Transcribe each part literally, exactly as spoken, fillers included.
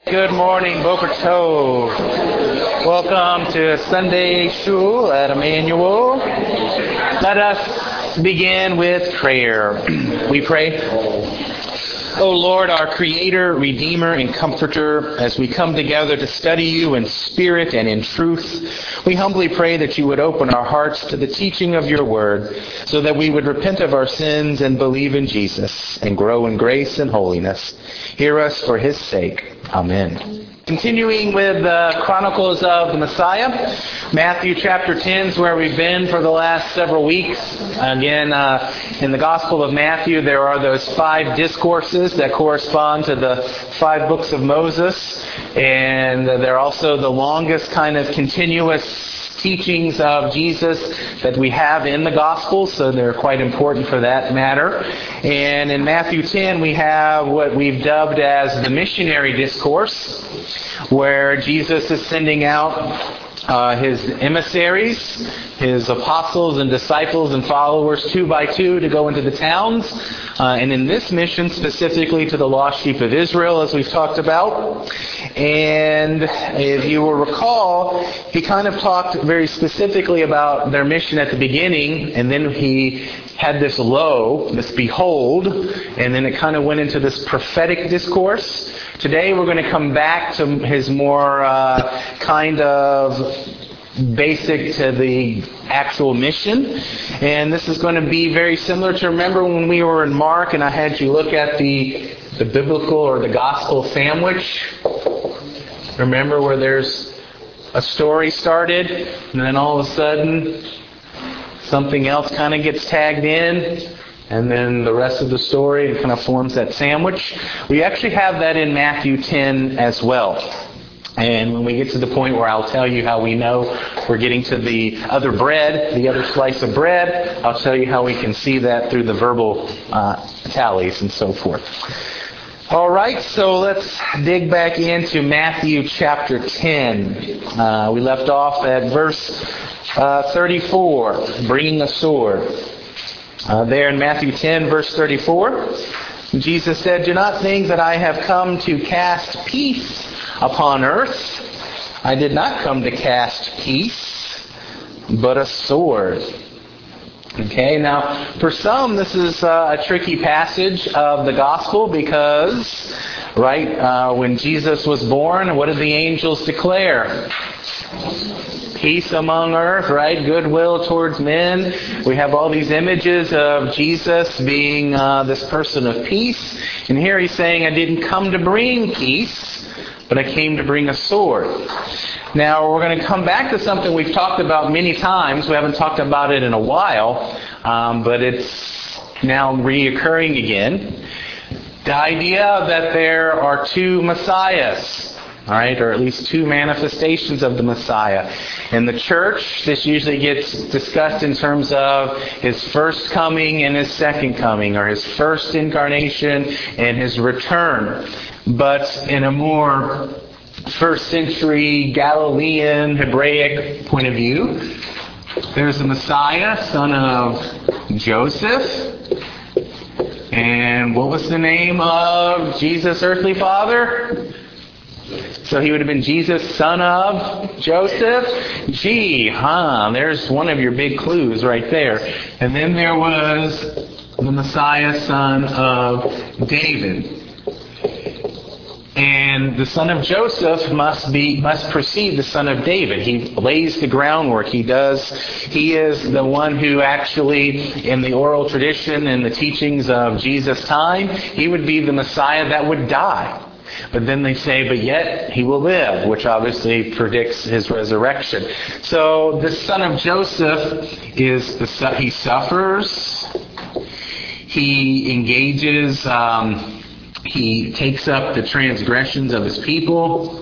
Good morning, Boker Tov. Welcome to Sunday Shul at Emmanuel. Let us begin with prayer. We pray. O Lord, our Creator, Redeemer, and Comforter, as we come together to study You in spirit and in truth, we humbly pray that You would open our hearts to the teaching of Your Word, so that we would repent of our sins and believe in Jesus and grow in grace and holiness. Hear us for His sake. Amen. Continuing with the Chronicles of the Messiah, Matthew chapter ten is where we've been for the last several weeks. Again, uh, in the Gospel of Matthew, there are those five discourses that correspond to the five books of Moses, and they're also the longest kind of continuous teachings of Jesus that we have in the Gospels, so they're quite important for that matter. And in Matthew ten, we have what we've dubbed as the missionary discourse, where Jesus is sending out Uh, his emissaries, his apostles and disciples and followers two by two to go into the towns. Uh, and in this mission, specifically to the lost sheep of Israel, as we've talked about. And if you will recall, he kind of talked very specifically about their mission at the beginning, and then he had this lo, this behold, and then it kind of went into this prophetic discourse. Today we're going to come back to his more uh, kind of basic to the actual mission. And this is going to be very similar to, remember when we were in Mark and I had you look at the the biblical or the gospel sandwich? Remember where there's a story started and then all of a sudden something else kind of gets tagged in, and then the rest of the story kind of forms that sandwich. We actually have that in Matthew ten as well. And when we get to the point where I'll tell you how we know we're getting to the other bread, the other slice of bread, I'll tell you how we can see that through the verbal uh, tallies and so forth. All right, so let's dig back into Matthew chapter ten. Uh, we left off at verse uh, thirty-four, bringing a sword. Uh, there in Matthew ten, verse thirty-four, Jesus said, "Do not think that I have come to cast peace upon earth. I did not come to cast peace, but a sword." Okay, now for some this is uh, a tricky passage of the gospel because, right, uh, when Jesus was born, what did the angels declare? Peace among earth, right? Goodwill towards men. We have all these images of Jesus being uh, this person of peace. And here he's saying, I didn't come to bring peace, but I came to bring a sword. Now, we're going to come back to something we've talked about many times. We haven't talked about it in a while, um, but it's now reoccurring again. The idea that there are two messiahs. All right, or at least two manifestations of the Messiah. In the church, this usually gets discussed in terms of his first coming and his second coming, or his first incarnation and his return. But in a more first century Galilean Hebraic point of view, there's the Messiah, son of Joseph. And what was the name of Jesus' earthly father? So he would have been Jesus, son of Joseph. Gee, huh, there's one of your big clues right there. And then there was the Messiah, son of David. And the son of Joseph must be must precede the son of David. He lays the groundwork. He does. He is the one who actually, in the oral tradition and the teachings of Jesus' time, he would be the Messiah that would die. But then they say, but yet he will live, which obviously predicts his resurrection. So the son of Joseph is the he suffers, he engages, um, he takes up the transgressions of his people.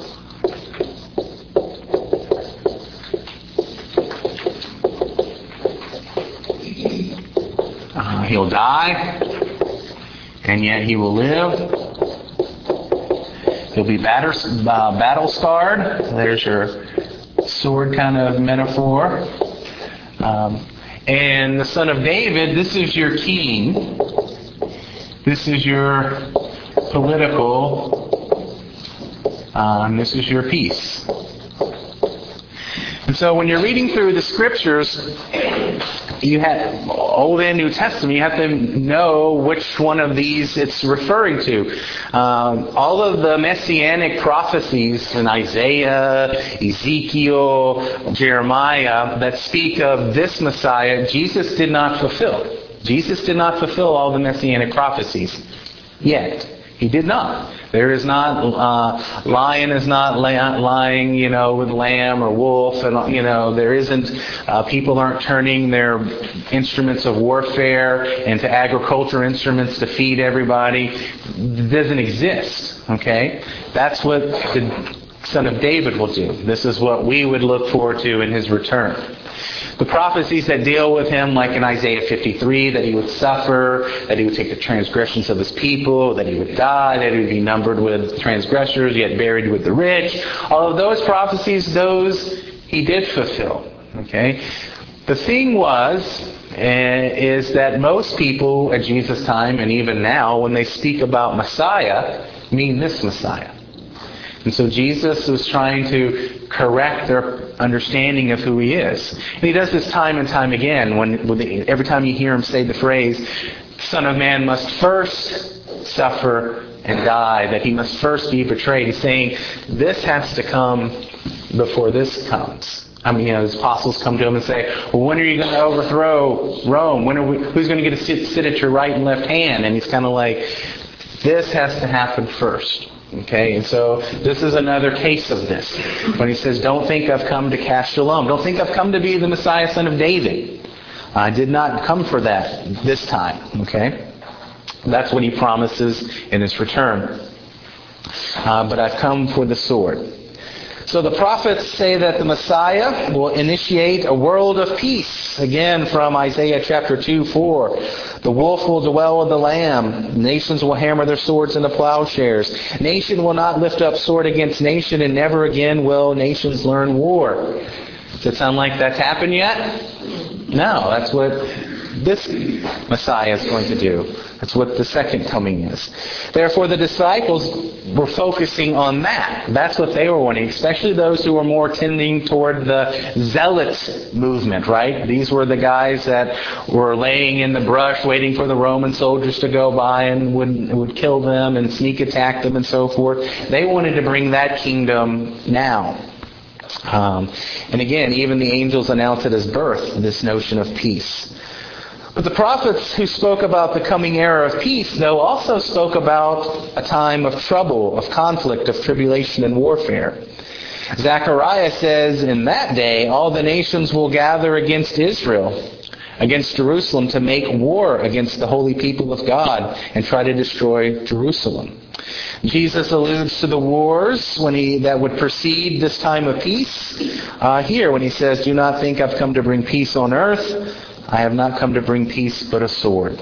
Uh, he'll die, and yet he will live. He'll be batter, uh, battle-scarred. There's your sword kind of metaphor. Um, and the son of David, this is your king. This is your political Um, this is your peace. And so when you're reading through the scriptures, you have Old and New Testament, you have to know which one of these it's referring to. Um, all of the messianic prophecies in Isaiah, Ezekiel, Jeremiah that speak of this Messiah, Jesus did not fulfill. Jesus did not fulfill all the messianic prophecies yet. He did not. There is not, uh, lion is not la- lying, you know, with lamb or wolf, and, you know, there isn't, uh, people aren't turning their instruments of warfare into agriculture instruments to feed everybody. It doesn't exist, okay? That's what the Son of David will do. This is what we would look forward to in His return. The prophecies that deal with Him, like in Isaiah fifty-three, that He would suffer, that He would take the transgressions of His people, that He would die, that He would be numbered with transgressors, yet buried with the rich. All of those prophecies, those He did fulfill. Okay? The thing was, uh, is that most people at Jesus' time, and even now, when they speak about Messiah, mean this Messiah. And so Jesus was trying to correct their understanding of who He is. And He does this time and time again. When, when the, every time you hear Him say the phrase, Son of Man must first suffer and die, that He must first be betrayed. He's saying, this has to come before this comes. I mean, you know, His apostles come to Him and say, well, when are you going to overthrow Rome? When are we, who's going to get to sit, sit at your right and left hand? And He's kind of like, this has to happen first. Okay, and so this is another case of this. When He says, don't think I've come to cast shalom. Don't think I've come to be the Messiah, Son of David. I did not come for that this time. Okay? That's what He promises in His return. Uh, but I've come for the sword. So the prophets say that the Messiah will initiate a world of peace. Again, from Isaiah chapter two, four. The wolf will dwell with the lamb. Nations will hammer their swords into plowshares. Nation will not lift up sword against nation, and never again will nations learn war. Does it sound like that's happened yet? No, that's what this Messiah is going to do. That's what the second coming is. Therefore, the disciples were focusing on that. That's what they were wanting, especially those who were more tending toward the zealot movement, right? These were the guys that were laying in the brush waiting for the Roman soldiers to go by and would, would kill them and sneak attack them and so forth. They wanted to bring that kingdom now. Um, and again, even the angels announce it as birth, this notion of peace. But the prophets who spoke about the coming era of peace, though, also spoke about a time of trouble, of conflict, of tribulation and warfare. Zechariah says, in that day, all the nations will gather against Israel, against Jerusalem, to make war against the holy people of God and try to destroy Jerusalem. Jesus alludes to the wars when he that would precede this time of peace. Uh, here, when He says, do not think I've come to bring peace on earth. I have not come to bring peace but a sword.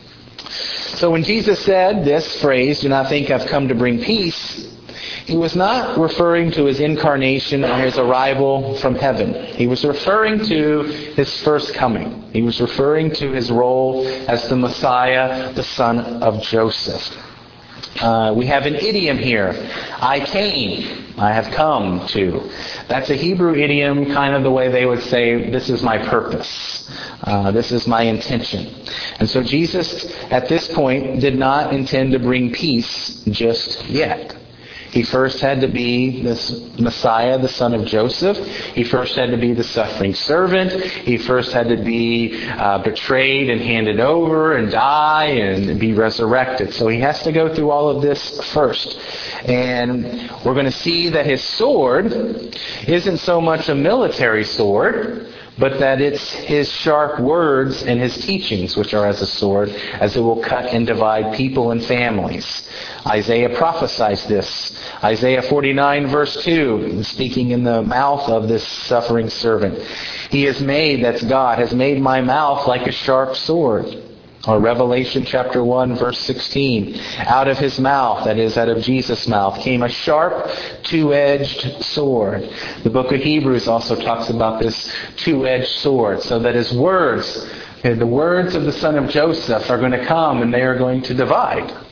So when Jesus said this phrase, do not think I've come to bring peace, He was not referring to His incarnation or His arrival from heaven. He was referring to His first coming. He was referring to His role as the Messiah, the son of Joseph. Uh, we have an idiom here. I came. I have come to. That's a Hebrew idiom, kind of the way they would say, this is my purpose. Uh, this is my intention. And so Jesus, at this point, did not intend to bring peace just yet. He first had to be this Messiah, the son of Joseph. He first had to be the suffering servant. He first had to be uh, betrayed and handed over and die and be resurrected. So He has to go through all of this first. And we're going to see that His sword isn't so much a military sword, but that it's His sharp words and His teachings, which are as a sword, as it will cut and divide people and families. Isaiah prophesies this. Isaiah forty-nine verse two, speaking in the mouth of this suffering servant. He has made, that's God, has made my mouth like a sharp sword. Or Revelation chapter one verse sixteen. Out of His mouth, that is, out of Jesus' mouth, came a sharp two-edged sword. The book of Hebrews also talks about this two-edged sword, so that His words, the words of the son of Joseph, are going to come and they are going to divide.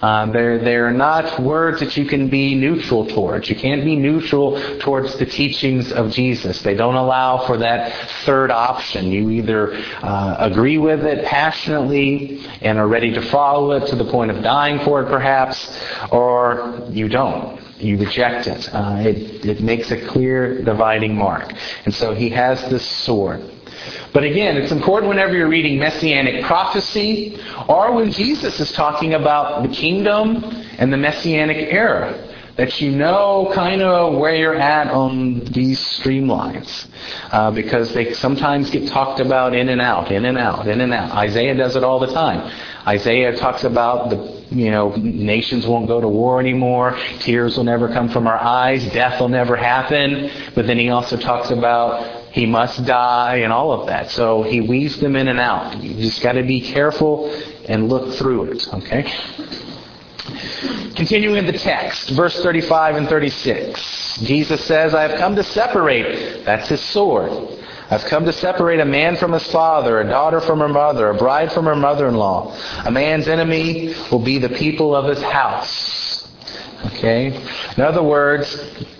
Uh, they're, they're not words that you can be neutral towards. You can't be neutral towards the teachings of Jesus. They don't allow for that third option. You either uh, agree with it passionately and are ready to follow it to the point of dying for it perhaps, or you don't. You reject it. Uh, it. It makes a clear dividing mark. And so he has this sword. But again, it's important whenever you're reading Messianic prophecy or when Jesus is talking about the kingdom and the Messianic era, that you know kind of where you're at on these streamlines. Uh, because they sometimes get talked about in and out, in and out, in and out. Isaiah does it all the time. Isaiah talks about the, you know, nations won't go to war anymore. Tears will never come from our eyes. Death will never happen. But then he also talks about he must die and all of that. So he weaves them in and out. You just got to be careful and look through it. Okay? Continuing the text, verse thirty-five and thirty-six. Jesus says, I have come to separate. That's his sword. I've come to separate a man from his father, a daughter from her mother, a bride from her mother-in-law. A man's enemy will be the people of his house. Okay? In other words,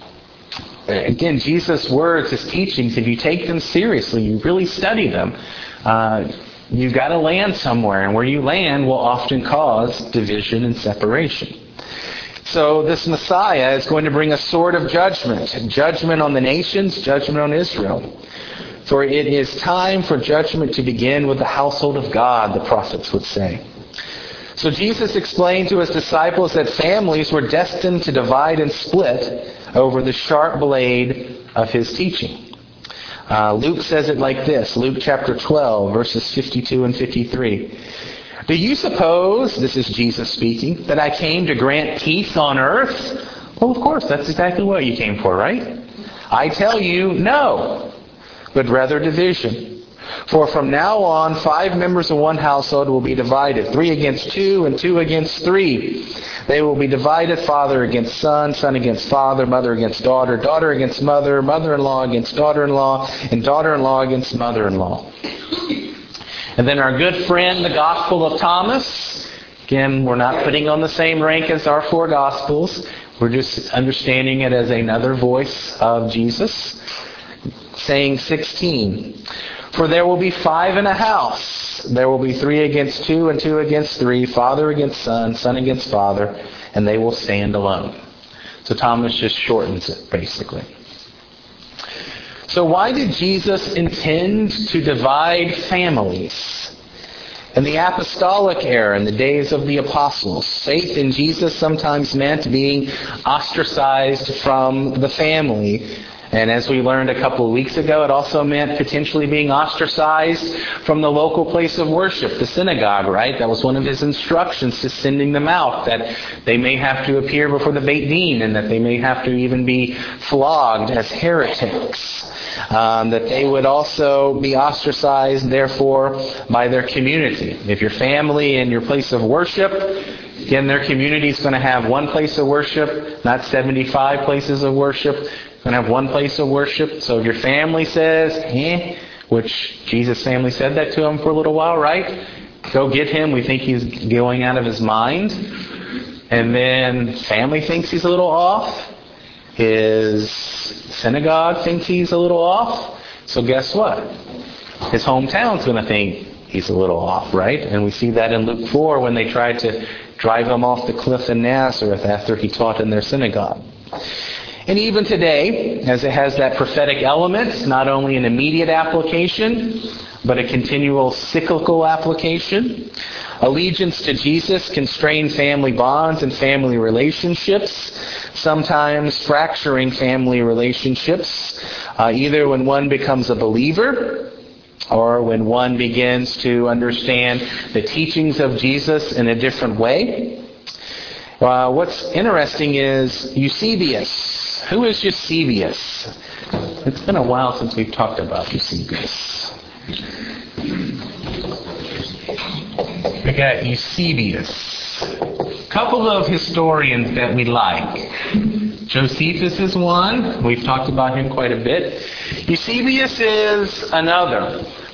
again, Jesus' words, his teachings, if you take them seriously, you really study them, uh, you've got to land somewhere. And where you land will often cause division and separation. So this Messiah is going to bring a sword of judgment. Judgment on the nations, judgment on Israel. For it is time for judgment to begin with the household of God, the prophets would say. So Jesus explained to his disciples that families were destined to divide and split over the sharp blade of his teaching. Uh, Luke says it like this, Luke chapter twelve, verses fifty-two and fifty-three. Do you suppose, this is Jesus speaking, that I came to grant peace on earth? Well, of course, that's exactly what you came for, right? I tell you, no, but rather division. For from now on, five members of one household will be divided, three against two and two against three. They will be divided, father against son, son against father, mother against daughter, daughter against mother, mother-in-law against daughter-in-law, and daughter-in-law against mother-in-law. And then our good friend, the Gospel of Thomas. Again, we're not putting on the same rank as our four Gospels. We're just understanding it as another voice of Jesus. Saying sixteen. For there will be five in a house. There will be three against two and two against three, father against son, son against father, and they will stand alone. So Thomas just shortens it, basically. So why did Jesus intend to divide families? In the apostolic era, in the days of the apostles, faith in Jesus sometimes meant being ostracized from the family. And as we learned a couple of weeks ago, it also meant potentially being ostracized from the local place of worship, the synagogue, right? That was one of his instructions to sending them out, that they may have to appear before the Beit Din and that they may have to even be flogged as heretics. Um, that they would also be ostracized, therefore, by their community. If your family and your place of worship, again, their community is going to have one place of worship, not seventy-five places of worship. Going to have one place of worship. So if your family says, eh, which Jesus' family said that to him for a little while, right? Go get him. We think he's going out of his mind. And then family thinks he's a little off. His synagogue thinks he's a little off. So guess what? His hometown's going to think he's a little off, right? And we see that in Luke four when they tried to drive him off the cliff in Nazareth after he taught in their synagogue. And even today, as it has that prophetic element, not only an immediate application, but a continual cyclical application. Allegiance to Jesus can strain family bonds and family relationships, sometimes fracturing family relationships, uh, either when one becomes a believer or when one begins to understand the teachings of Jesus in a different way. Uh, what's interesting is Eusebius. Who is Eusebius? It's been a while since we've talked about Eusebius. We got Eusebius. A couple of historians that we like. Josephus is one. We've talked about him quite a bit. Eusebius is another.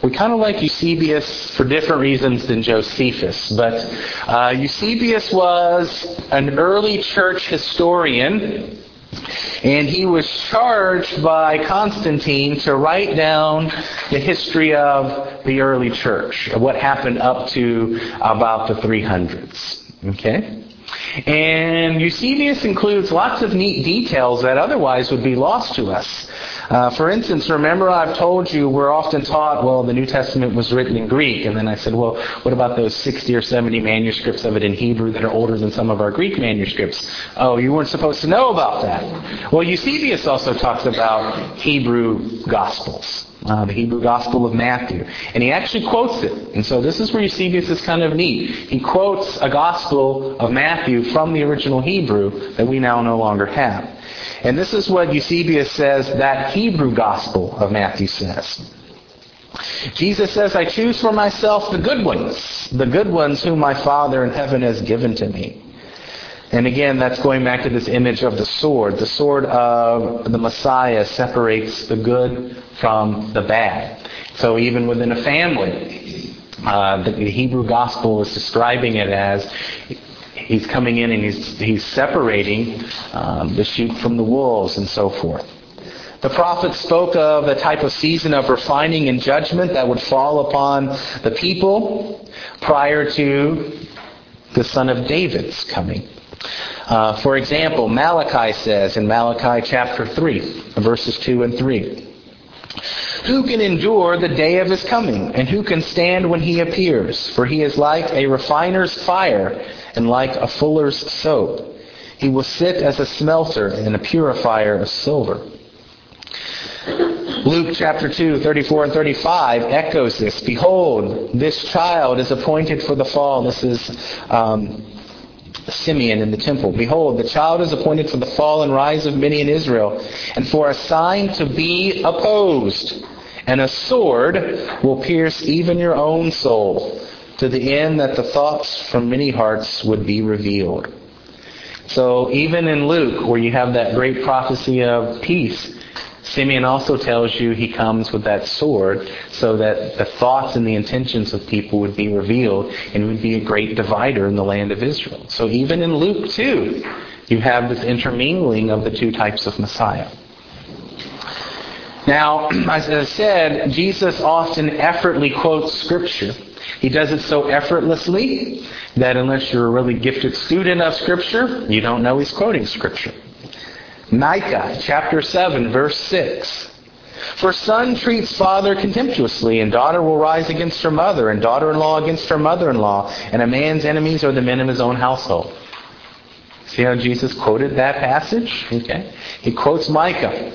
We kind of like Eusebius for different reasons than Josephus, but uh, Eusebius was an early church historian, and he was charged by Constantine to write down the history of the early church, what happened up to about the three hundreds. Okay? And Eusebius includes lots of neat details that otherwise would be lost to us. Uh, for instance, remember I've told you we're often taught, well, the New Testament was written in Greek. And then I said, well, what about those sixty or seventy manuscripts of it in Hebrew that are older than some of our Greek manuscripts? Oh, you weren't supposed to know about that. Well, Eusebius also talks about Hebrew Gospels. Uh, the Hebrew Gospel of Matthew. And he actually quotes it. And so this is where Eusebius is kind of neat. He quotes a Gospel of Matthew from the original Hebrew that we now no longer have. And this is what Eusebius says that Hebrew Gospel of Matthew says. Jesus says, I choose for myself the good ones, the good ones whom my Father in heaven has given to me. And again, that's going back to this image of the sword. The sword of the Messiah separates the good from the bad. So even within a family, uh, the Hebrew Gospel is describing it as he's coming in and he's, he's separating um, the sheep from the wolves and so forth. The prophet spoke of a type of season of refining and judgment that would fall upon the people prior to the Son of David's coming. Uh, for example, Malachi says in Malachi chapter three, verses two and three, who can endure the day of his coming, and who can stand when he appears? For he is like a refiner's fire, and like a fuller's soap. He will sit as a smelter and a purifier of silver. Luke chapter two, thirty-four and thirty-five echoes this. Behold, this child is appointed for the fall. This is um, Simeon in the temple. Behold, the child is appointed for the fall and rise of many in Israel, and for a sign to be opposed. And a sword will pierce even your own soul, to the end that the thoughts from many hearts would be revealed. So even in Luke, where you have that great prophecy of peace, Simeon also tells you he comes with that sword so that the thoughts and the intentions of people would be revealed and would be a great divider in the land of Israel. So even in Luke two, you have this intermingling of the two types of Messiah. Now, as I said, Jesus often effortlessly quotes Scripture. He does it so effortlessly that unless you're a really gifted student of Scripture, you don't know he's quoting Scripture. Micah chapter seven, verse six. For son treats father contemptuously, and daughter will rise against her mother, and daughter-in-law against her mother-in-law, and a man's enemies are the men of his own household. See how Jesus quoted that passage? Okay. He quotes Micah.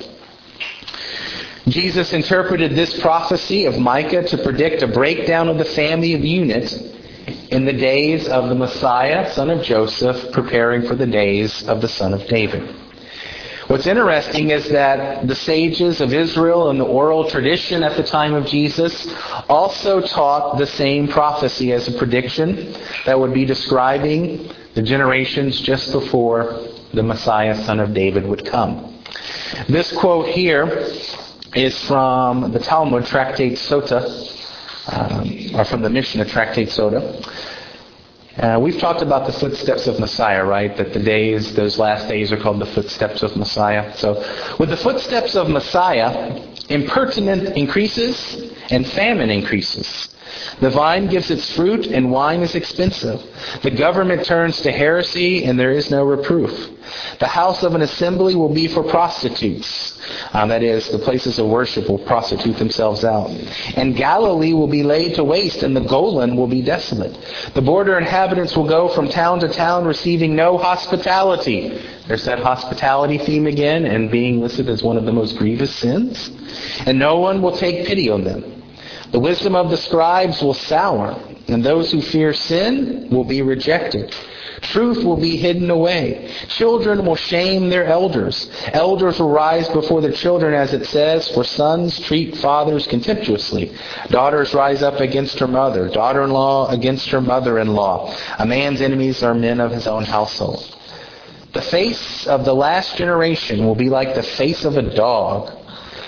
Jesus interpreted this prophecy of Micah to predict a breakdown of the family unit in the days of the Messiah, son of Joseph, preparing for the days of the son of David. What's interesting is that the sages of Israel and the oral tradition at the time of Jesus also taught the same prophecy as a prediction that would be describing the generations just before the Messiah, son of David, would come. This quote here is from the Talmud, Tractate Sota, um, or from the Mishnah, Tractate Sota. Uh, we've talked about the footsteps of Messiah, right? That the days, those last days are called the footsteps of Messiah. So with the footsteps of Messiah, impertinence increases and famine increases. The vine gives its fruit and wine is expensive. The government turns to heresy and there is no reproof. The house of an assembly will be for prostitutes. Um, that is, the places of worship will prostitute themselves out. And Galilee will be laid to waste, and the Golan will be desolate. The border inhabitants will go from town to town, receiving no hospitality. There's that hospitality theme again, and being listed as one of the most grievous sins. And no one will take pity on them. The wisdom of the scribes will sour, and those who fear sin will be rejected. Truth will be hidden away. Children will shame their elders. Elders will rise before their children, as it says, for sons treat fathers contemptuously. Daughters rise up against her mother. Daughter-in-law against her mother-in-law. A man's enemies are men of his own household. The face of the last generation will be like the face of a dog.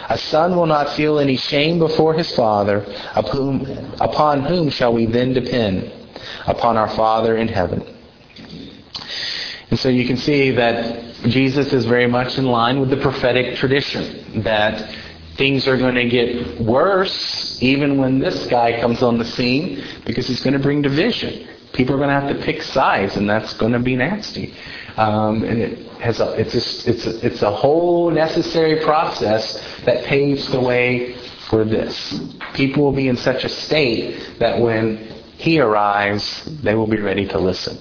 A son will not feel any shame before his father. Upon whom shall we then depend? Upon our Father in heaven. And so you can see that Jesus is very much in line with the prophetic tradition, that things are going to get worse even when this guy comes on the scene, because he's going to bring division. People are going to have to pick sides, and that's going to be nasty. Um, and it has a, it's, a, it's, a, it's a whole necessary process that paves the way for this. People will be in such a state that when he arrives, they will be ready to listen.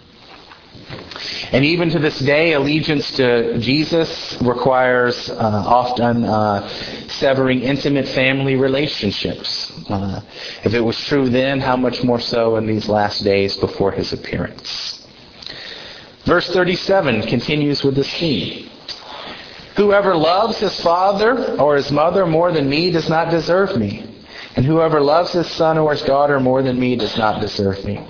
And even to this day, allegiance to Jesus requires uh, often uh, severing intimate family relationships. Uh, if it was true then, how much more so in these last days before his appearance. Verse thirty-seven continues with this theme. Whoever loves his father or his mother more than me does not deserve me. And whoever loves his son or his daughter more than me does not deserve me.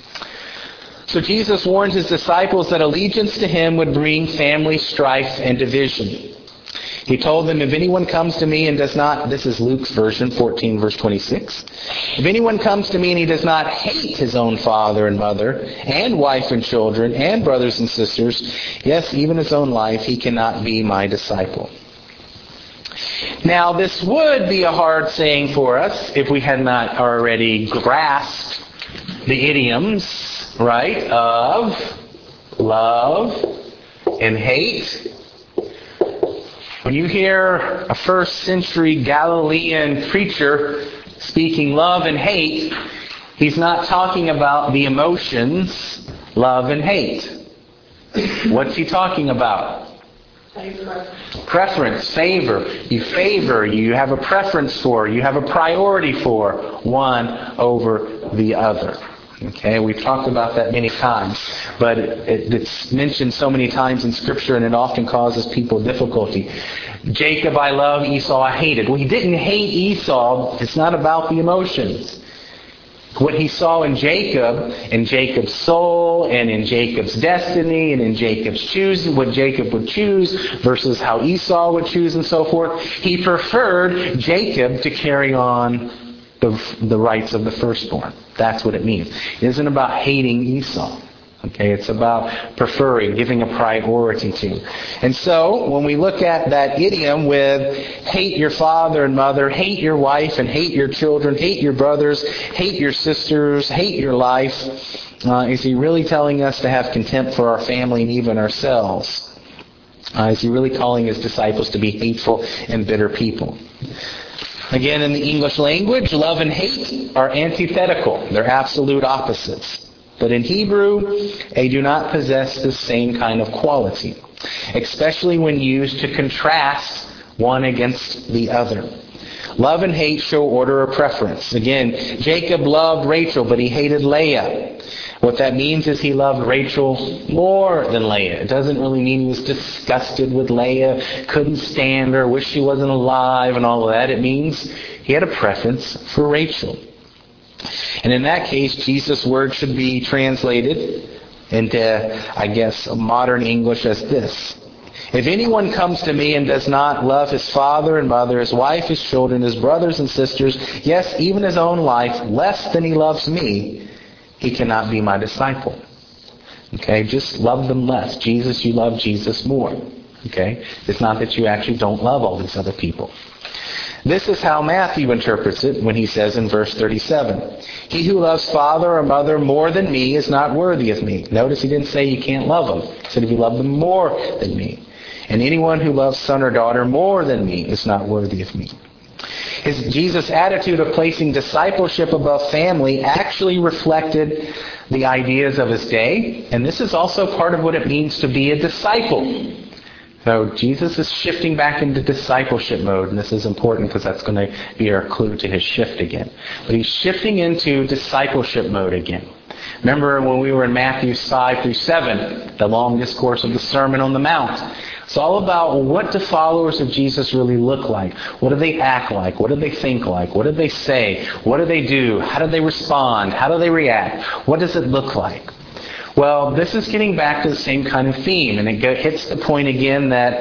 So Jesus warned his disciples that allegiance to him would bring family strife and division. He told them, if anyone comes to me and does not, this is Luke's version, fourteen verse twenty-six. If anyone comes to me and he does not hate his own father and mother, and wife and children, and brothers and sisters, yes, even his own life, he cannot be my disciple. Now, this would be a hard saying for us if we had not already grasped the idioms, right, of love and hate. When you hear a first century Galilean preacher speaking love and hate, he's not talking about the emotions, love and hate. What's he talking about? Preference, favor. You favor, you have a preference for, you have a priority for one over the other. Okay, we've talked about that many times, but it, it's mentioned so many times in Scripture, and it often causes people difficulty. Jacob I love, Esau I hated. Well, he didn't hate Esau. It's not about the emotions. What he saw in Jacob, in Jacob's soul, and in Jacob's destiny, and in Jacob's choosing, what Jacob would choose versus how Esau would choose and so forth, he preferred Jacob to carry on the, the rights of the firstborn. That's what it means. It isn't about hating Esau. Okay, it's about preferring, giving a priority to. And so, when we look at that idiom with hate your father and mother, hate your wife and hate your children, hate your brothers, hate your sisters, hate your life, uh, is he really telling us to have contempt for our family and even ourselves? Uh, is he really calling his disciples to be hateful and bitter people? Again, in the English language, love and hate are antithetical. They're absolute opposites. But in Hebrew, they do not possess the same kind of quality, especially when used to contrast one against the other. Love and hate show order or preference. Again, Jacob loved Rachel, but he hated Leah. What that means is he loved Rachel more than Leah. It doesn't really mean he was disgusted with Leah, couldn't stand her, wished she wasn't alive and all of that. It means he had a preference for Rachel. And in that case, Jesus' word should be translated into, I guess, modern English as this. If anyone comes to me and does not love his father and mother, his wife, his children, his brothers and sisters, yes, even his own life, less than he loves me, he cannot be my disciple. Okay, just love them less. Jesus, you love Jesus more. Okay, it's not that you actually don't love all these other people. This is how Matthew interprets it when he says in verse thirty-seven, he who loves father or mother more than me is not worthy of me. Notice he didn't say you can't love them. He said if you love them more than me. And anyone who loves son or daughter more than me is not worthy of me. His Jesus' attitude of placing discipleship above family actually reflected the ideas of his day. And this is also part of what it means to be a disciple. So Jesus is shifting back into discipleship mode, and this is important because that's going to be our clue to his shift again. But he's shifting into discipleship mode again. Remember when we were in Matthew five through seven, the long discourse of the Sermon on the Mount. It's all about what do followers of Jesus really look like? What do they act like? What do they think like? What do they say? What do they do? How do they respond? How do they react? What does it look like? Well, this is getting back to the same kind of theme, and it hits the point again that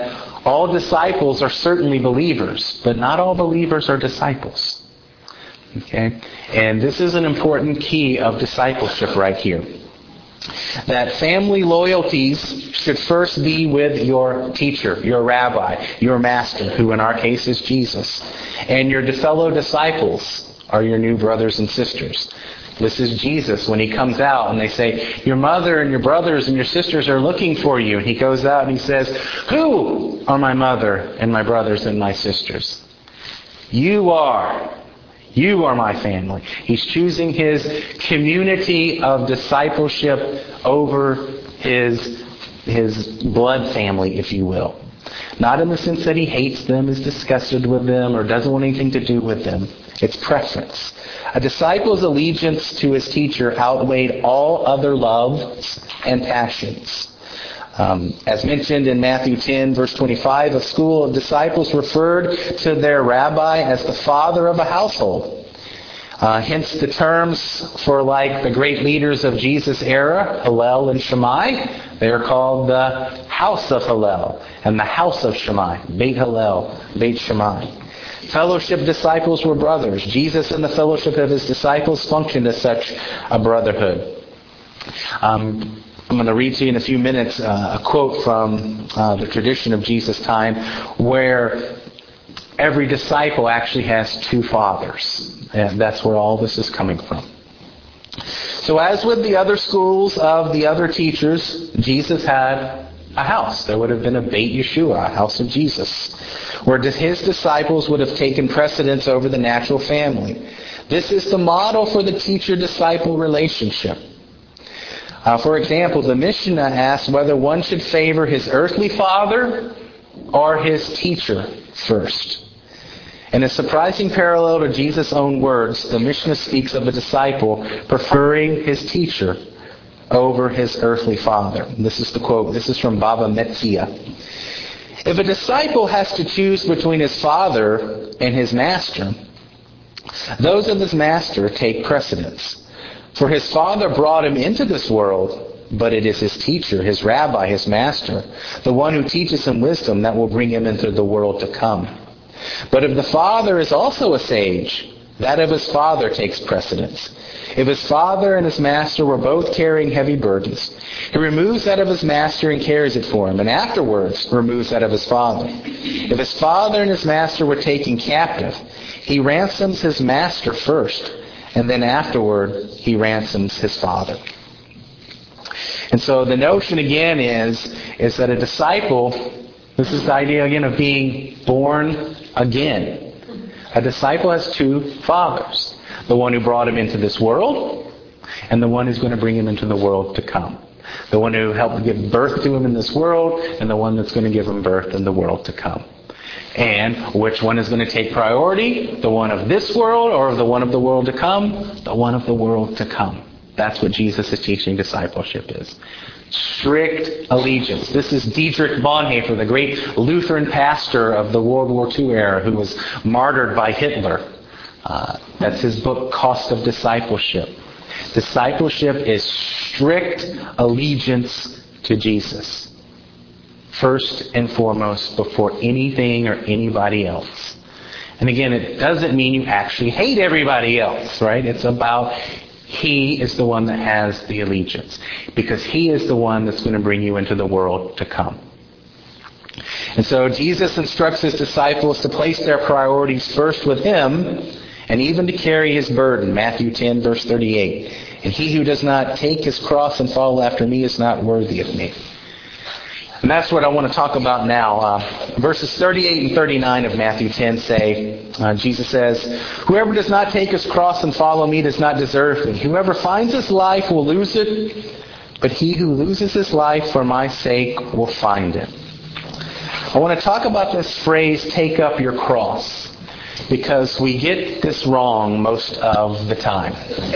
All disciples are certainly believers, but not all believers are disciples. Okay? And this is an important key of discipleship right here. That family loyalties should first be with your teacher, your rabbi, your master, who in our case is Jesus. And your fellow disciples are your new brothers and sisters. This is Jesus when he comes out and they say, your mother and your brothers and your sisters are looking for you. And he goes out and he says, who are my mother and my brothers and my sisters? You are. You are my family. He's choosing his community of discipleship over his, his blood family, if you will. Not in the sense that he hates them, is disgusted with them, or doesn't want anything to do with them. It's preference. A disciple's allegiance to his teacher outweighed all other loves and passions. Um, as mentioned in Matthew ten, verse twenty-five, a school of disciples referred to their rabbi as the father of a household. Uh, hence the terms for like the great leaders of Jesus' era, Hillel and Shammai, they are called the house of Hillel and the house of Shammai, Beit Hillel, Beit Shammai. Fellowship disciples were brothers. Jesus and the fellowship of his disciples functioned as such a brotherhood. Um, I'm going to read to you in a few minutes uh, a quote from uh, the tradition of Jesus' time where every disciple actually has two fathers. And that's where all this is coming from. So as with the other schools of the other teachers, Jesus had a house. There would have been a Beit Yeshua, a house of Jesus, where his disciples would have taken precedence over the natural family. This is the model for the teacher-disciple relationship. Uh, for example, the Mishnah asks whether one should favor his earthly father or his teacher first. In a surprising parallel to Jesus' own words, the Mishnah speaks of a disciple preferring his teacher over his earthly father. This is the quote. This is from Bava Metzia. If a disciple has to choose between his father and his master, those of his master take precedence. For his father brought him into this world, but it is his teacher, his rabbi, his master, the one who teaches him wisdom that will bring him into the world to come. But if the father is also a sage, that of his father takes precedence. If his father and his master were both carrying heavy burdens, he removes that of his master and carries it for him, and afterwards removes that of his father. If his father and his master were taken captive, he ransoms his master first, and then afterward he ransoms his father. And so the notion again is, is that a disciple, this is the idea again of being born again. A disciple has two fathers. The one who brought him into this world, and the one who's going to bring him into the world to come. The one who helped give birth to him in this world, and the one that's going to give him birth in the world to come. And which one is going to take priority? The one of this world or the one of the world to come? The one of the world to come. That's what Jesus is teaching discipleship is. Strict allegiance. This is Dietrich Bonhoeffer, the great Lutheran pastor of the World War Two era who was martyred by Hitler. Uh, that's his book, Cost of Discipleship. Discipleship is strict allegiance to Jesus. First and foremost, before anything or anybody else. And again, it doesn't mean you actually hate everybody else, right? It's about he is the one that has the allegiance. Because he is the one that's going to bring you into the world to come. And so Jesus instructs his disciples to place their priorities first with him, and even to carry his burden, Matthew ten, verse thirty-eight. And he who does not take his cross and follow after me is not worthy of me. And that's what I want to talk about now. Uh, verses thirty-eight and thirty-nine of Matthew ten say, uh, Jesus says, whoever does not take his cross and follow me does not deserve me. Whoever finds his life will lose it, but he who loses his life for my sake will find it. I want to talk about this phrase, take up your cross, because we get this wrong most of the time.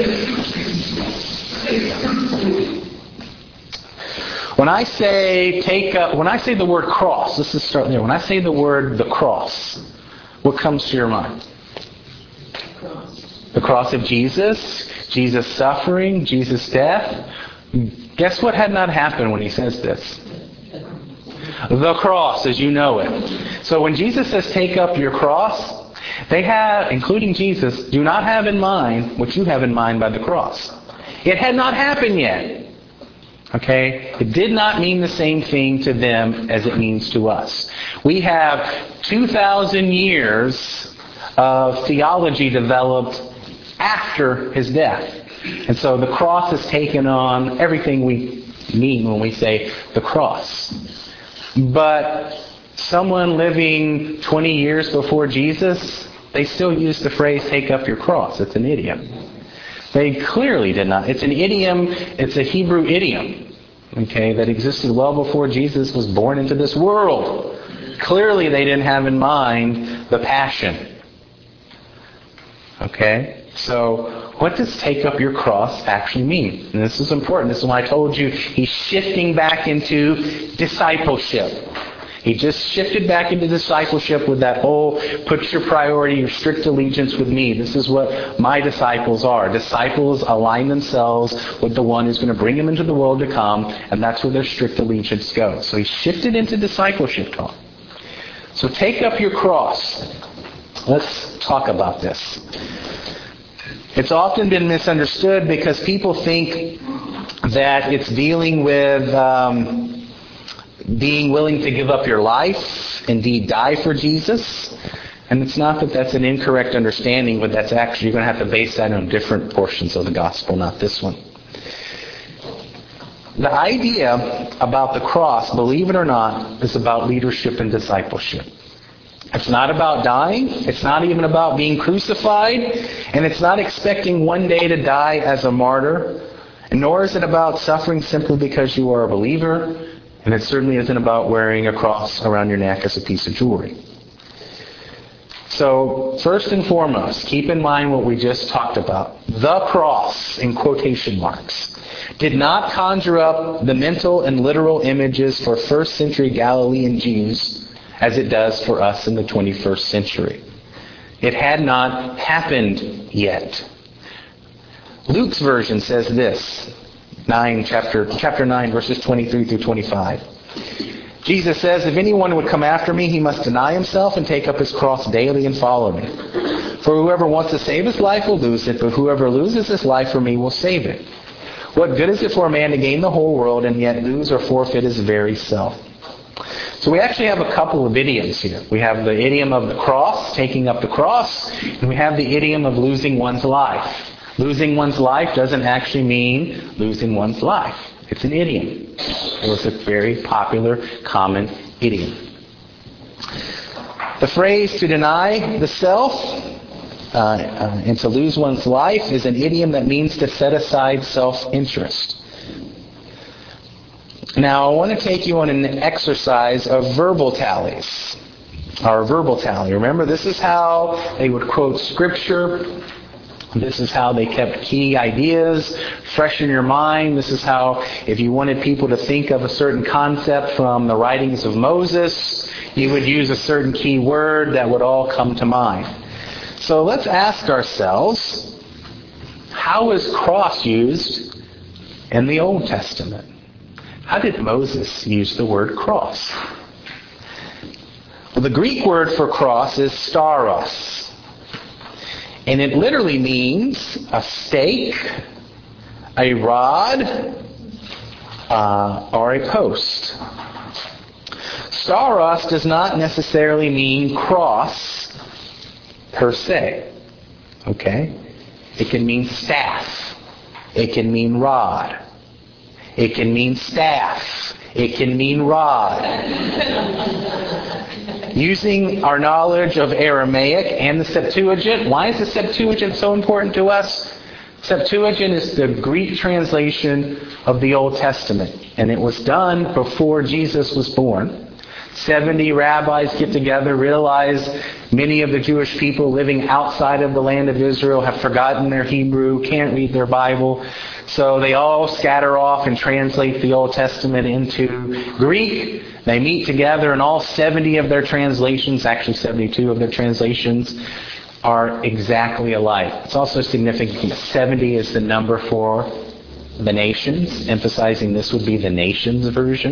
When I say take up, when I say the word cross, let's just start there. When I say the word the cross, what comes to your mind? The cross of Jesus, Jesus' suffering, Jesus' death. Guess what had not happened when he says this? the cross as you know it. So when Jesus says take up your cross, they have, including Jesus, do not have in mind what you have in mind by the cross. It had not happened yet. Okay? It did not mean the same thing to them as it means to us. We have two thousand years of theology developed after his death. And so the cross has taken on everything we mean when we say the cross. But someone living twenty years before Jesus, they still use the phrase, take up your cross. It's an idiom. They clearly did not. It's an idiom. It's a Hebrew idiom, okay, that existed well before Jesus was born into this world. Clearly they didn't have in mind the passion. Okay? So what does take up your cross actually mean? And this is important. This is why I told you he's shifting back into discipleship. He just shifted back into discipleship with that whole put your priority, your strict allegiance with me. This is what my disciples are. Disciples align themselves with the one who's going to bring them into the world to come, and that's where their strict allegiance goes. So he shifted into discipleship talk. So take up your cross. Let's talk about this. It's often been misunderstood because people think that it's dealing with um, being willing to give up your life, indeed die for Jesus. And it's not that that's an incorrect understanding, but that's actually, you're going to have to base that on different portions of the gospel, not this one. The idea about the cross, believe it or not, is about leadership and discipleship. It's not about dying. It's not even about being crucified. And it's not expecting one day to die as a martyr. And nor is it about suffering simply because you are a believer. And it certainly isn't about wearing a cross around your neck as a piece of jewelry. So, first and foremost, keep in mind what we just talked about. The cross, in quotation marks, did not conjure up the mental and literal images for first century Galilean Jews as it does for us in the twenty-first century. It had not happened yet. Luke's version says this. Nine, chapter, chapter nine, verses twenty-three through twenty-five. Jesus says, if anyone would come after me, he must deny himself and take up his cross daily and follow me. For whoever wants to save his life will lose it, but whoever loses his life for me will save it. What good is it for a man to gain the whole world and yet lose or forfeit his very self? So we actually have a couple of idioms here. We have the idiom of the cross, taking up the cross, and we have the idiom of losing one's life. Losing one's life doesn't actually mean losing one's life. It's an idiom. It was a very popular, common idiom. The phrase to deny the self uh, uh, and to lose one's life is an idiom that means to set aside self-interest. Now, I want to take you on an exercise of verbal tallies. Our verbal tally. Remember, this is how they would quote Scripture. This is how they kept key ideas fresh in your mind. This is how, if you wanted people to think of a certain concept from the writings of Moses, you would use a certain key word that would all come to mind. So let's ask ourselves, how is cross used in the Old Testament? How did Moses use the word cross? Well, the Greek word for cross is staros. And it literally means a stake, a rod, uh, or a post. Staros does not necessarily mean cross per se. Okay? It can mean staff. It can mean rod. It can mean staff. It can mean rod. Using our knowledge of Aramaic and the Septuagint. Why is the Septuagint so important to us? Septuagint is the Greek translation of the Old Testament. And it was done before Jesus was born. Seventy rabbis get together, realize many of the Jewish people living outside of the land of Israel have forgotten their Hebrew, can't read their Bible. So they all scatter off and translate the Old Testament into Greek. They meet together, and all seventy of their translations, actually seventy-two of their translations, are exactly alike. It's also significant that seventy is the number for the nations, emphasizing this would be the nations version.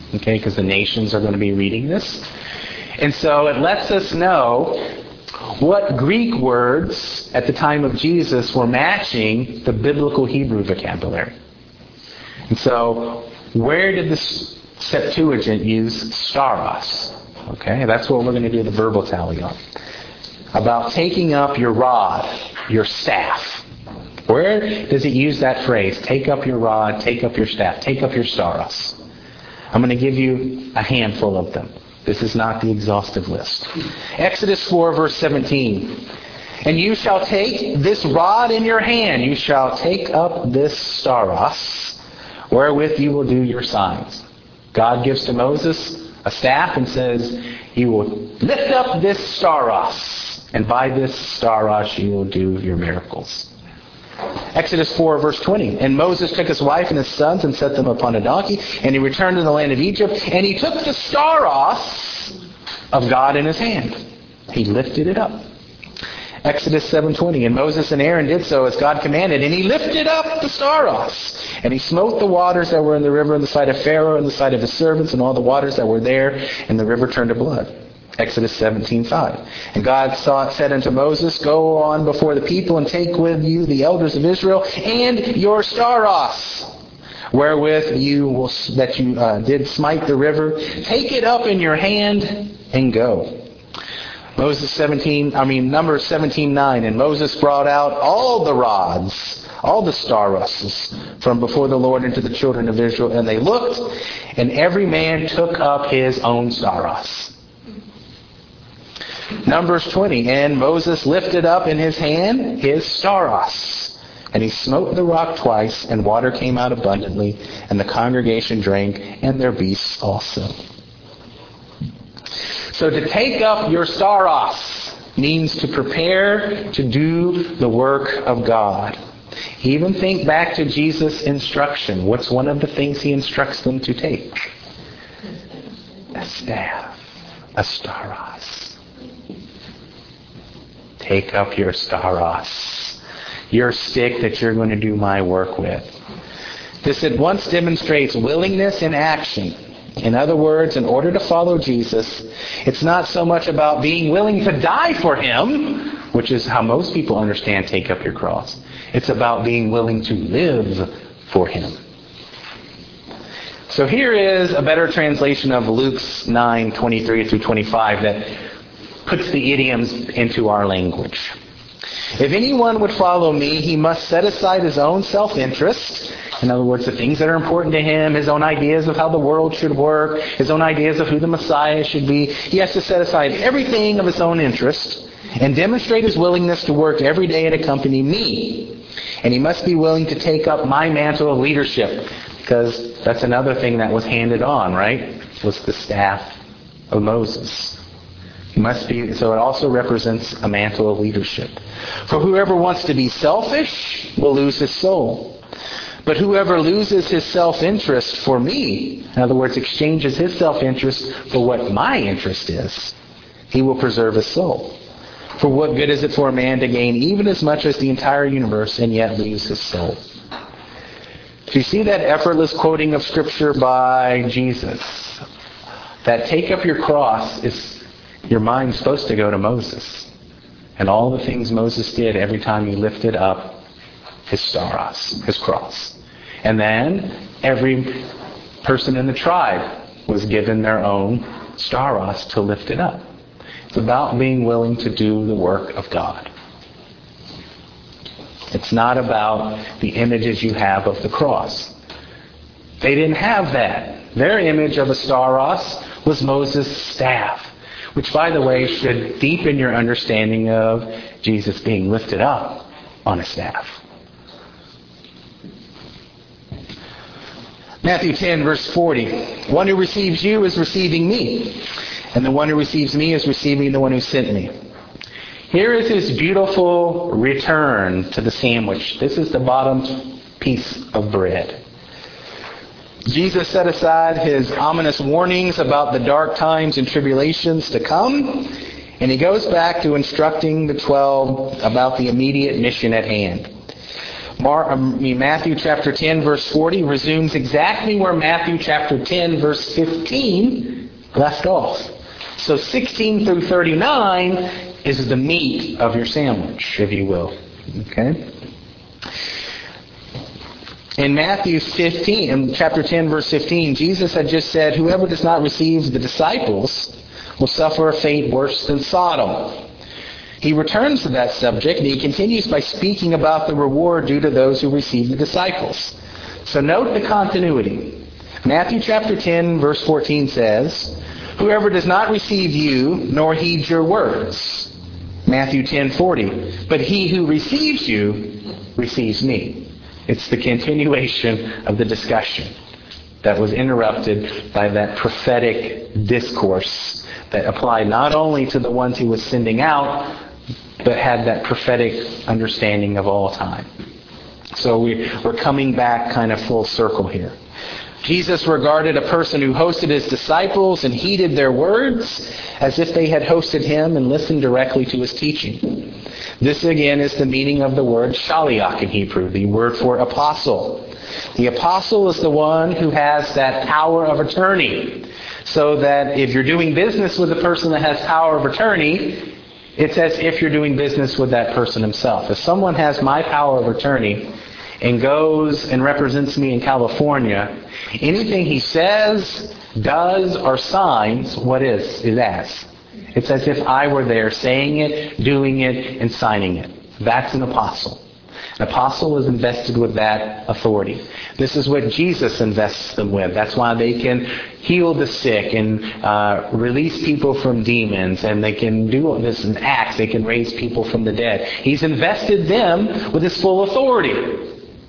Okay, because the nations are going to be reading this. And so it lets us know what Greek words at the time of Jesus were matching the biblical Hebrew vocabulary. And so where did the Septuagint use staros? Okay, that's what we're going to do the verbal tally on. About taking up your rod, your staff. Where does it use that phrase? Take up your rod, take up your staff, take up your staros. I'm going to give you a handful of them. This is not the exhaustive list. Exodus four, verse seventeen. And you shall take this rod in your hand. You shall take up this staros, wherewith you will do your signs. God gives to Moses a staff and says, you will lift up this staros, and by this staros you will do your miracles. Exodus four, verse twenty. And Moses took his wife and his sons and set them upon a donkey, and he returned to the land of Egypt, and he took the staros of God in his hand. He lifted it up. Exodus seven twenty. And Moses and Aaron did so as God commanded, and he lifted up the staros, and he smote the waters that were in the river in the sight of Pharaoh, in the sight of his servants, and all the waters that were there, and the river turned to blood. Exodus seventeen five. And God saw, said unto Moses, go on before the people and take with you the elders of Israel and your staros, wherewith you will, that you uh, did smite the river. Take it up in your hand and go. Moses seventeen, I mean Numbers seventeen nine. And Moses brought out all the rods, all the staroses from before the Lord into the children of Israel, and they looked, and every man took up his own staros. Numbers twenty. And Moses lifted up in his hand his staros, and he smote the rock twice, and water came out abundantly, and the congregation drank, and their beasts also. So to take up your staros means to prepare to do the work of God. Even think back to Jesus' instruction. What's one of the things he instructs them to take? A staff, a staros. Take up your staros, your stick that you're going to do my work with. This at once demonstrates willingness in action. In other words, in order to follow Jesus, it's not so much about being willing to die for him, which is how most people understand take up your cross. It's about being willing to live for him. So here is a better translation of Luke's nine twenty-three through twenty-five that puts the idioms into our language. If anyone would follow me, he must set aside his own self-interest. In other words, the things that are important to him, his own ideas of how the world should work, his own ideas of who the Messiah should be. He has to set aside everything of his own interest and demonstrate his willingness to work every day and accompany me. And he must be willing to take up my mantle of leadership, because that's another thing that was handed on, right? Was the staff of Moses. He must be, so it also represents a mantle of leadership. For whoever wants to be selfish will lose his soul. But whoever loses his self-interest for me, in other words, exchanges his self-interest for what my interest is, he will preserve his soul. For what good is it for a man to gain even as much as the entire universe and yet lose his soul? Do you see that effortless quoting of Scripture by Jesus? That take up your cross is, your mind's supposed to go to Moses. And all the things Moses did every time he lifted up his staros, his cross. And then every person in the tribe was given their own staros to lift it up. It's about being willing to do the work of God. It's not about the images you have of the cross. They didn't have that. Their image of a staros was Moses' staff, which, by the way, should deepen your understanding of Jesus being lifted up on a staff. Matthew ten, verse forty. One who receives you is receiving me, and the one who receives me is receiving the one who sent me. Here is his beautiful return to the sandwich. This is the bottom piece of bread. Jesus set aside his ominous warnings about the dark times and tribulations to come, and he goes back to instructing the twelve about the immediate mission at hand. Mar- I mean, Matthew chapter ten, verse forty resumes exactly where Matthew chapter ten, verse fifteen left off. So sixteen through thirty-nine is the meat of your sandwich, if you will. Okay? In Matthew fifteen, in chapter ten, verse fifteen, Jesus had just said, whoever does not receive the disciples will suffer a fate worse than Sodom. He returns to that subject, and he continues by speaking about the reward due to those who receive the disciples. So note the continuity. Matthew chapter ten, verse fourteen says, whoever does not receive you, nor heeds your words. Matthew ten forty, but he who receives you, receives me. It's the continuation of the discussion that was interrupted by that prophetic discourse that applied not only to the ones he was sending out, but had that prophetic understanding of all time. So we, we're coming back kind of full circle here. Jesus regarded a person who hosted his disciples and heeded their words as if they had hosted him and listened directly to his teaching. This again is the meaning of the word shaliach in Hebrew, the word for apostle. The apostle is the one who has that power of attorney. So that if you're doing business with a person that has power of attorney, it's as if you're doing business with that person himself. If someone has my power of attorney and goes and represents me in California, anything he says, does, or signs, what is? Is as. It's as if I were there saying it, doing it, and signing it. That's an apostle. An apostle is invested with that authority. This is what Jesus invests them with. That's why they can heal the sick and uh, release people from demons, and they can do all this in Acts. They can raise people from the dead. He's invested them with his full authority.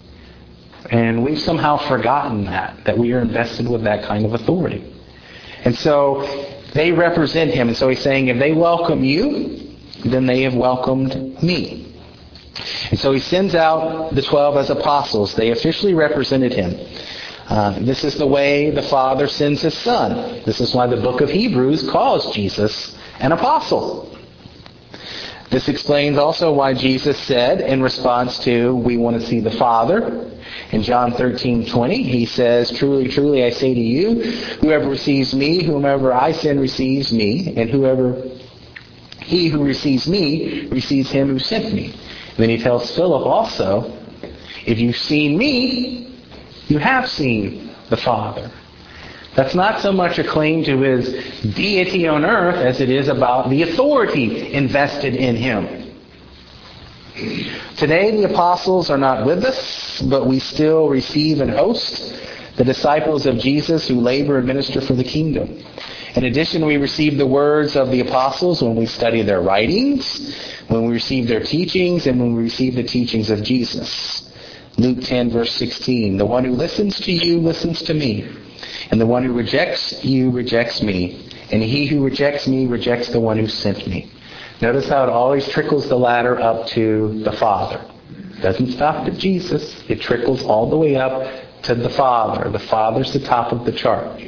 And we've somehow forgotten that, that we are invested with that kind of authority. And so they represent him. And so he's saying, if they welcome you, then they have welcomed me. And so he sends out the twelve as apostles. They officially represented him. Uh, this is the way the Father sends his Son. This is why the book of Hebrews calls Jesus an apostle. This explains also why Jesus said in response to, we want to see the Father. In John thirteen twenty, he says, truly, truly, I say to you, whoever receives me, whomever I send receives me, and whoever he who receives me receives him who sent me. Then he tells Philip also, if you've seen me, you have seen the Father. That's not so much a claim to his deity on earth as it is about the authority invested in him. Today the apostles are not with us, but we still receive and host the disciples of Jesus who labor and minister for the kingdom. In addition, we receive the words of the apostles when we study their writings, when we receive their teachings, and when we receive the teachings of Jesus. Luke ten, verse sixteen, the one who listens to you listens to me, and the one who rejects you rejects me, and he who rejects me rejects the one who sent me. Notice how it always trickles the ladder up to the Father. It doesn't stop at Jesus. It trickles all the way up to the Father. The Father's the top of the chart.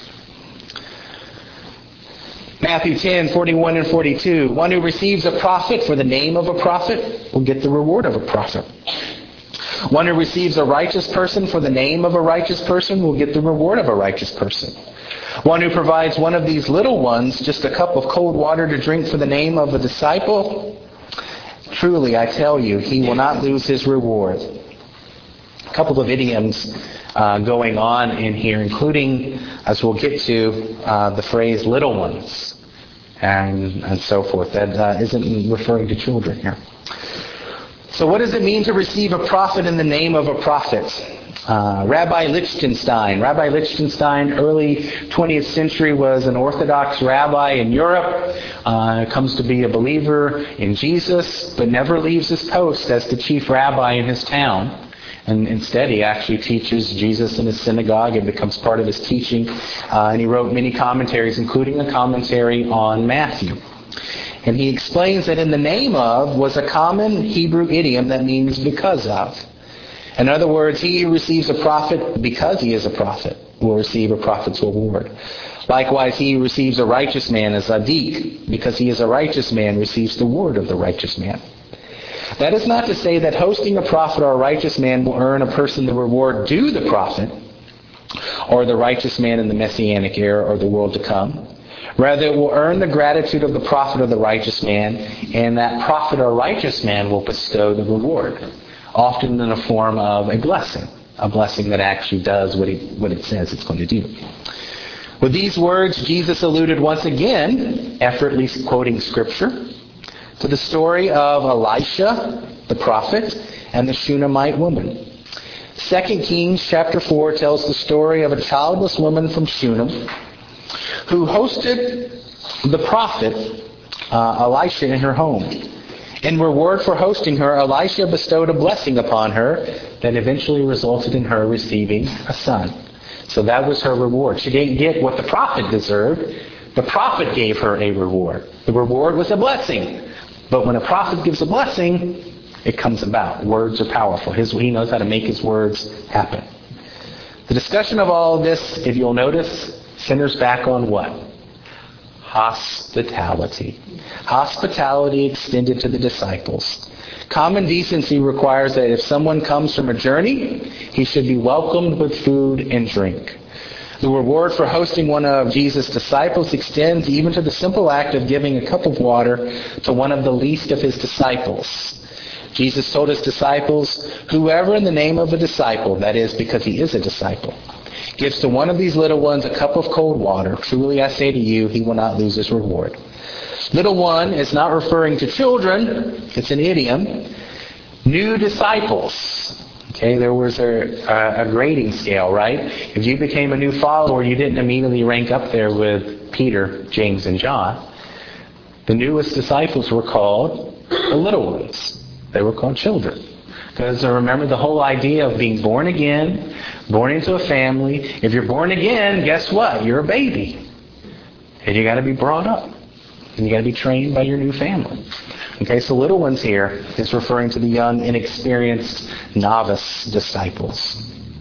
Matthew ten, forty-one and forty-two. One who receives a prophet for the name of a prophet will get the reward of a prophet. One who receives a righteous person for the name of a righteous person will get the reward of a righteous person. One who provides one of these little ones just a cup of cold water to drink for the name of a disciple, truly, I tell you, he will not lose his reward. A couple of idioms uh, going on in here, including, as we'll get to, uh, the phrase little ones and, and so forth. That uh, isn't referring to children here. So what does it mean to receive a prophet in the name of a prophet? Uh, Rabbi Lichtenstein. Rabbi Lichtenstein, early twentieth century, was an Orthodox rabbi in Europe. Uh, comes to be a believer in Jesus, but never leaves his post as the chief rabbi in his town. And instead, he actually teaches Jesus in his synagogue. It becomes part of his teaching. Uh, and he wrote many commentaries, including a commentary on Matthew. And he explains that in the name of was a common Hebrew idiom that means because of. In other words, he who receives a prophet because he is a prophet will receive a prophet's reward. Likewise, he who receives a righteous man as Zadik because he is a righteous man receives the word of the righteous man. That is not to say that hosting a prophet or a righteous man will earn a person the reward due the prophet or the righteous man in the Messianic era or the world to come. Rather, it will earn the gratitude of the prophet or the righteous man, and that prophet or righteous man will bestow the reward, often in the form of a blessing, a blessing that actually does what, he, what it says it's going to do. With these words, Jesus alluded once again, effortlessly quoting Scripture, to the story of Elisha, the prophet, and the Shunammite woman. Second Kings chapter four tells the story of a childless woman from Shunem who hosted the prophet uh, Elisha in her home. In reward for hosting her, Elisha bestowed a blessing upon her that eventually resulted in her receiving a son. So that was her reward. She didn't get what the prophet deserved. The prophet gave her a reward. The reward was a blessing. But when a prophet gives a blessing, it comes about. Words are powerful. His, he knows how to make his words happen. The discussion of all of this, if you'll notice, centers back on what? Hospitality. Hospitality extended to the disciples. Common decency requires that if someone comes from a journey, he should be welcomed with food and drink. The reward for hosting one of Jesus' disciples extends even to the simple act of giving a cup of water to one of the least of his disciples. Jesus told his disciples, "Whoever in the name of a disciple," that is, because he is a disciple, "gives to one of these little ones a cup of cold water, truly I say to you, he will not lose his reward." Little one is not referring to children. It's an idiom. New disciples. Okay, there was a, a grading scale, right? If you became a new follower, you didn't immediately rank up there with Peter, James, and John. The newest disciples were called the little ones. They were called children. Because remember the whole idea of being born again, born into a family. If you're born again, guess what? You're a baby. And you got to be brought up. And you got to be trained by your new family. Okay, so little ones here is referring to the young, inexperienced, novice disciples.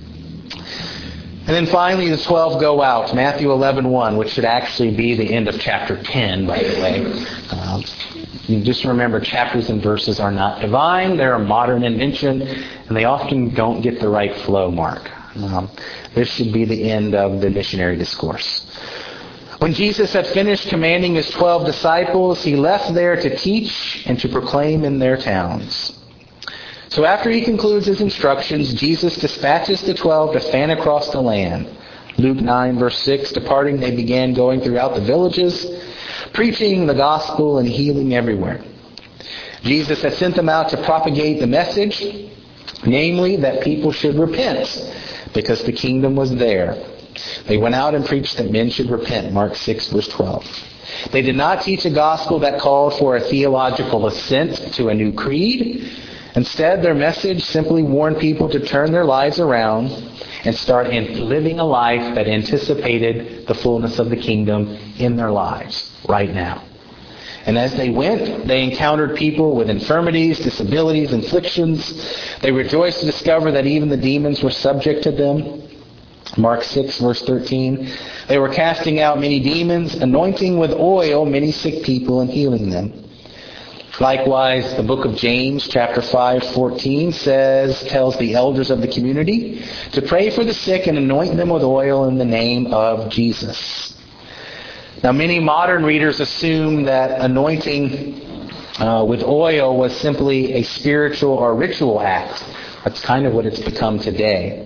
And then finally, the twelve go out. Matthew eleven one, which should actually be the end of chapter ten, by the way. Um, you just remember, chapters and verses are not divine. They're a modern invention, and they often don't get the right flow mark. Um, this should be the end of the missionary discourse. When Jesus had finished commanding his twelve disciples, he left there to teach and to proclaim in their towns. So after he concludes his instructions, Jesus dispatches the twelve to fan across the land. Luke nine, verse six, departing, they began going throughout the villages, preaching the gospel and healing everywhere. Jesus had sent them out to propagate the message, namely that people should repent, because the kingdom was there. They went out and preached that men should repent, Mark six, verse twelve. They did not teach a gospel that called for a theological assent to a new creed. Instead, their message simply warned people to turn their lives around and start living a life that anticipated the fullness of the kingdom in their lives right now. And as they went, they encountered people with infirmities, disabilities, afflictions. They rejoiced to discover that even the demons were subject to them. Mark six, verse thirteen. They were casting out many demons, anointing with oil many sick people and healing them. Likewise, the book of James, chapter five, fourteen says, tells the elders of the community to pray for the sick and anoint them with oil in the name of Jesus. Now, many modern readers assume that anointing uh, with oil was simply a spiritual or ritual act. That's kind of what it's become today.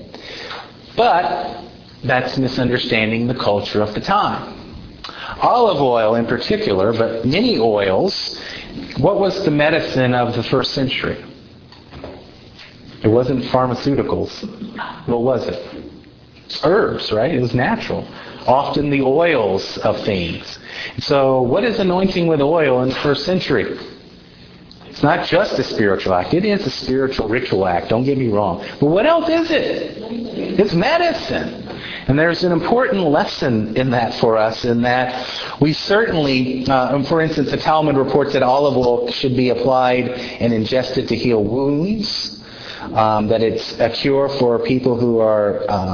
But that's misunderstanding the culture of the time. Olive oil in particular, but many oils, what was the medicine of the first century? It wasn't pharmaceuticals. What was it? Herbs, right? It was natural. Often the oils of things. So what is anointing with oil in the first century? It's not just a spiritual act. It is a spiritual ritual act. Don't get me wrong. But what else is it? It's medicine. And there's an important lesson in that for us, in that we certainly, uh, for instance, the Talmud reports that olive oil should be applied and ingested to heal wounds, um, that it's a cure for people who are um,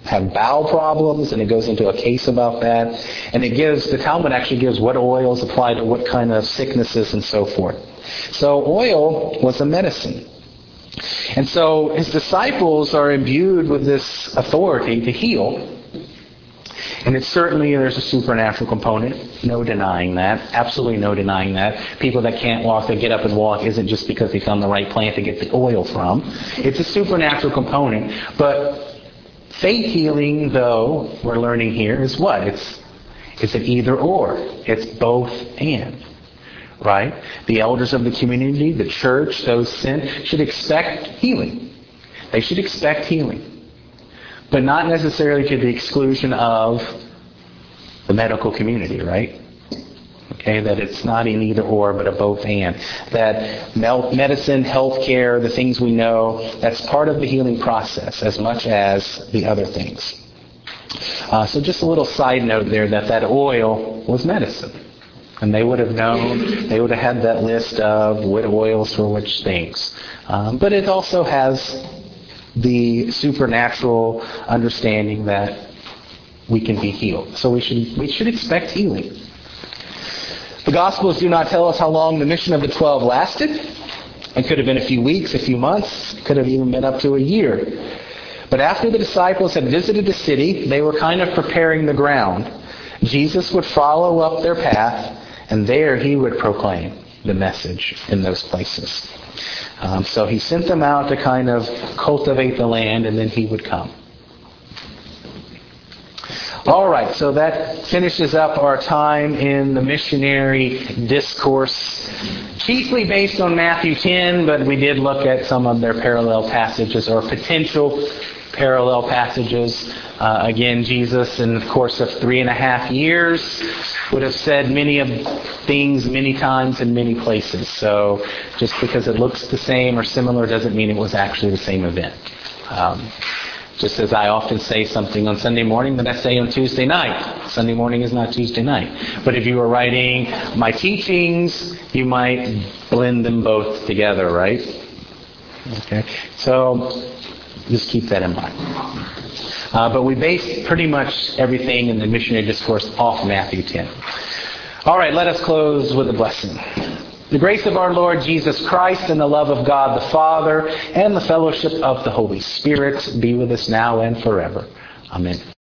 have bowel problems, and it goes into a case about that. And it gives, the Talmud actually gives what oils apply to what kind of sicknesses and so forth. So oil was a medicine. And so his disciples are imbued with this authority to heal. And it's certainly, there's a supernatural component. No denying that. Absolutely no denying that. People that can't walk, that get up and walk, isn't just because they found the right plant to get the oil from. It's a supernatural component. But faith healing, though, we're learning here, is what? It's it's an either or. It's both and. Right? The elders of the community, the church, those sent, should expect healing. They should expect healing. But not necessarily to the exclusion of the medical community, right? Okay, that it's not an either or, but a both and. That medicine, healthcare, the things we know, that's part of the healing process as much as the other things. Uh, so just a little side note there that that oil was medicine. And they would have known, they would have had that list of what oils for which things. Um, but it also has the supernatural understanding that we can be healed. So we should we should expect healing. The Gospels do not tell us how long the mission of the twelve lasted. It could have been a few weeks, a few months. It could have even been up to a year. But after the disciples had visited the city, they were kind of preparing the ground. Jesus would follow up their path, and there he would proclaim the message in those places. Um, so he sent them out to kind of cultivate the land, and then he would come. All right, so that finishes up our time in the missionary discourse, chiefly based on Matthew ten, but we did look at some of their parallel passages or potential parallel passages. Uh, again, Jesus, in the course of three and a half years, would have said many of things many times in many places. So just because it looks the same or similar doesn't mean it was actually the same event. Um, Just as I often say something on Sunday morning that I say on Tuesday night. Sunday morning is not Tuesday night. But if you were writing my teachings, you might blend them both together, right? Okay. So just keep that in mind. Uh, but we base pretty much everything in the missionary discourse off Matthew ten. All right, let us close with a blessing. The grace of our Lord Jesus Christ and the love of God the Father and the fellowship of the Holy Spirit be with us now and forever. Amen.